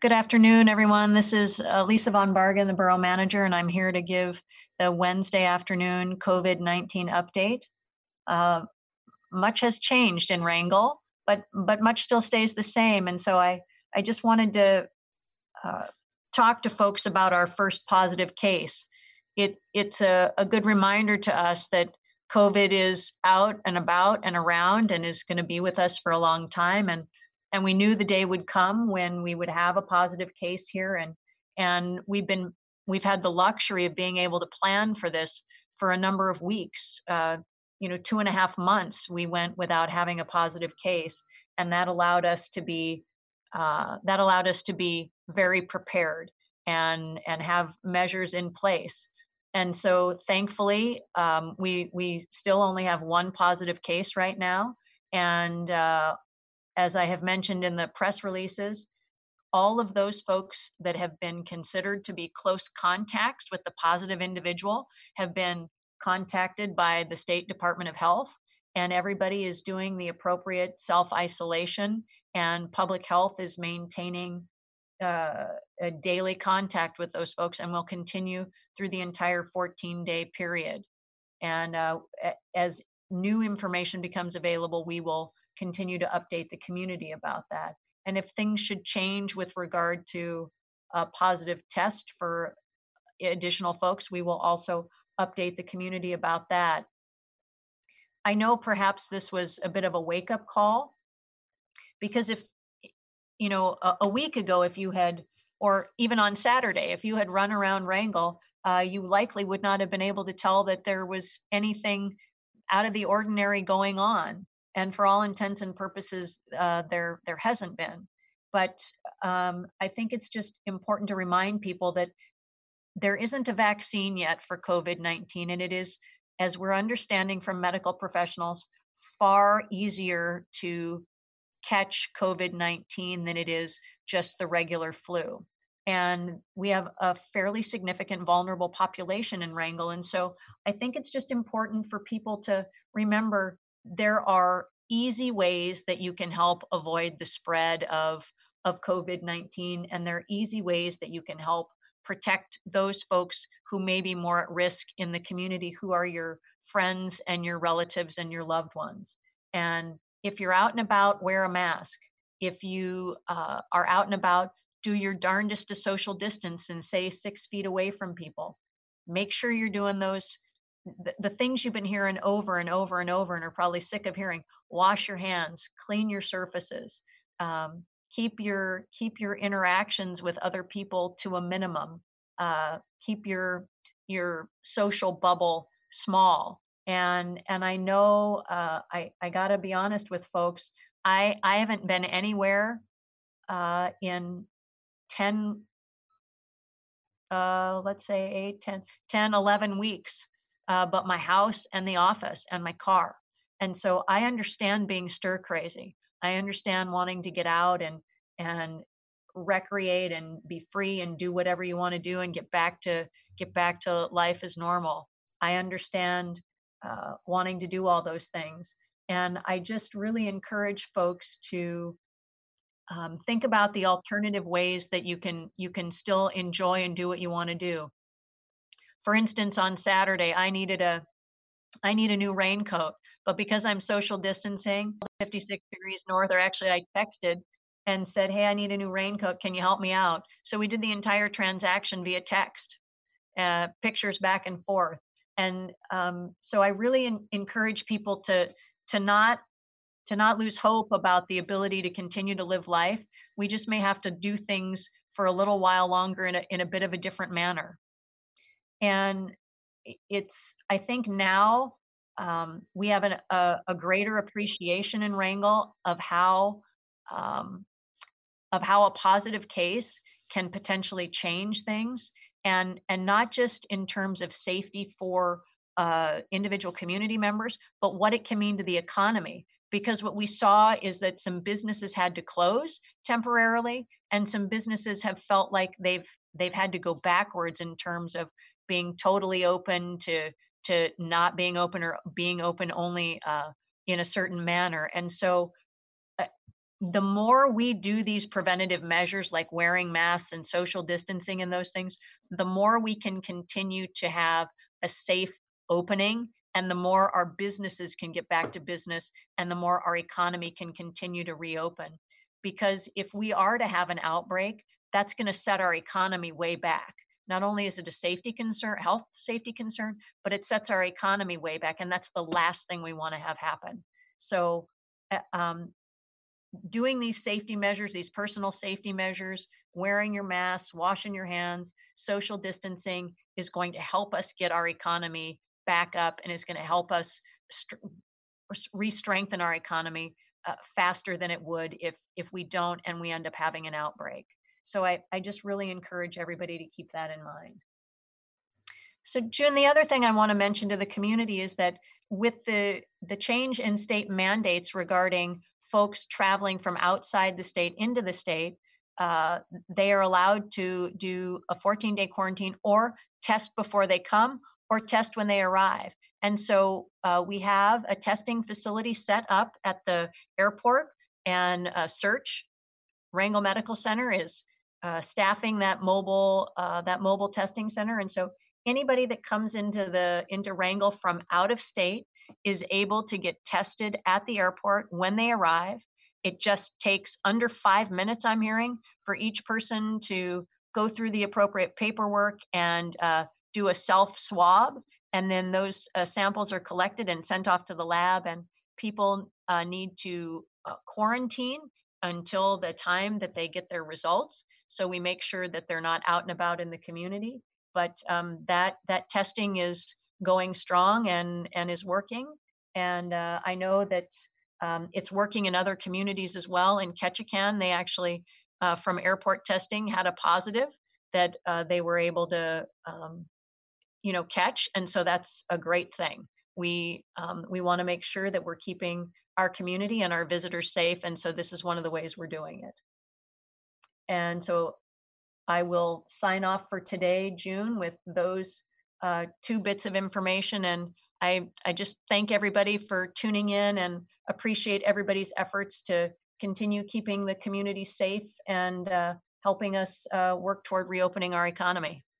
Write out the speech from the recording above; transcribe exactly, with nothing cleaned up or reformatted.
Good afternoon, everyone. This is uh, Lisa Von Bargen, the Borough Manager, and I'm here to give the Wednesday afternoon COVID nineteen update. Uh, much has changed in Wrangell, but but much still stays the same. And so I I just wanted to uh, talk to folks about our first positive case. It it's a, a good reminder to us that COVID is out and about and around and is going to be with us for a long time. And and we knew the day would come when we would have a positive case here. And and we've been we've had the luxury of being able to plan for this for a number of weeks. Uh, you know, two and a half months we went without having a positive case, and that allowed us to be uh, that allowed us to be very prepared and and have measures in place. And so thankfully, um, we we still only have one positive case right now. And uh, as I have mentioned in the press releases, all of those folks that have been considered to be close contacts with the positive individual have been contacted by the State Department of Health, and everybody is doing the appropriate self-isolation, and public health is maintaining uh, a daily contact with those folks and will continue through the entire fourteen day period. And uh, as new information becomes available, we will continue to update the community about that. And if things should change with regard to a positive test for additional folks, we will also update the community about that. I know perhaps this was a bit of a wake up call, because if, you know, a, a week ago, if you had, or even on Saturday, if you had run around Wrangell, uh, you likely would not have been able to tell that there was anything out of the ordinary going on. And for all intents and purposes, uh, there there hasn't been. But um, I think it's just important to remind people that there isn't a vaccine yet for COVID nineteen, and it is, as we're understanding from medical professionals, far easier to catch COVID nineteen than it is just the regular flu. And we have a fairly significant vulnerable population in Wrangell. And so I think it's just important for people to remember there are easy ways that you can help avoid the spread of, of COVID nineteen. And there are easy ways that you can help protect those folks who may be more at risk in the community, who are your friends and your relatives and your loved ones. And if you're out and about, wear a mask. If you uh, are out and about, do your darndest to social distance and stay six feet away from people. Make sure you're doing those, the, the things you've been hearing over and over and over and are probably sick of hearing. Wash your hands, clean your surfaces, um, keep your keep your interactions with other people to a minimum. Uh, keep your your social bubble small. And and I know uh, I I gotta be honest with folks. I I haven't been anywhere uh, in ten, uh, let's say eight, ten, ten, eleven weeks, uh, but my house and the office and my car. And so I understand being stir crazy. I understand wanting to get out and and recreate and be free and do whatever you want to do and get back to get back to life as normal. I understand uh, wanting to do all those things. And I just really encourage folks to um, think about the alternative ways that you can you can still enjoy and do what you want to do. For instance, on Saturday, I needed a I need a new raincoat, but because I'm social distancing, fifty-six degrees north, or actually I texted and said, "Hey, I need a new raincoat. Can you help me out?" So we did the entire transaction via text, uh, pictures back and forth. And um, so I really en- encourage people to to not to not lose hope about the ability to continue to live life. We just may have to do things for a little while longer in a, in a bit of a different manner. And it's, I think now um, we have an, a, a greater appreciation in Wrangell of how um, of how a positive case can potentially change things, and and not just in terms of safety for uh, individual community members, but what it can mean to the economy. Because what we saw is that some businesses had to close temporarily, and some businesses have felt like they've they've had to go backwards in terms of being totally open to to not being open, or being open only uh, in a certain manner. And so uh, the more we do these preventative measures like wearing masks and social distancing and those things, the more we can continue to have a safe opening, and the more our businesses can get back to business, and the more our economy can continue to reopen. Because if we are to have an outbreak, that's going to set our economy way back. Not only is it a safety concern, health safety concern, but it sets our economy way back, and that's the last thing we want to have happen. So, uh, um, doing these safety measures, these personal safety measures, wearing your mask, washing your hands, social distancing is going to help us get our economy back up, and is going to help us re-strengthen our economy uh, faster than it would if if we don't and we end up having an outbreak. So I, I just really encourage everybody to keep that in mind. So June, the other thing I want to mention to the community is that with the the change in state mandates regarding folks traveling from outside the state into the state, uh, they are allowed to do a fourteen day quarantine or test before they come or test when they arrive. And so uh, we have a testing facility set up at the airport, and uh, Search Wrangell Medical Center is uh, staffing that mobile uh, that mobile testing center. And so anybody that comes into the into Wrangell from out of state is able to get tested at the airport when they arrive. It just takes under five minutes, I'm hearing, for each person to go through the appropriate paperwork and uh, do a self swab. And then those uh, samples are collected and sent off to the lab. And people uh, need to uh, quarantine until the time that they get their results. So we make sure that they're not out and about in the community. But um, that that testing is going strong and and is working. And uh, I know that um, it's working in other communities as well. In Ketchikan, they actually, uh, from airport testing, had a positive that uh, they were able to, um, you know, catch. And so that's a great thing. We um, we want to make sure that we're keeping our community and our visitors safe. And so this is one of the ways we're doing it. And so I will sign off for today, June, with those uh, two bits of information. And I, I just thank everybody for tuning in and appreciate everybody's efforts to continue keeping the community safe and uh, helping us uh, work toward reopening our economy.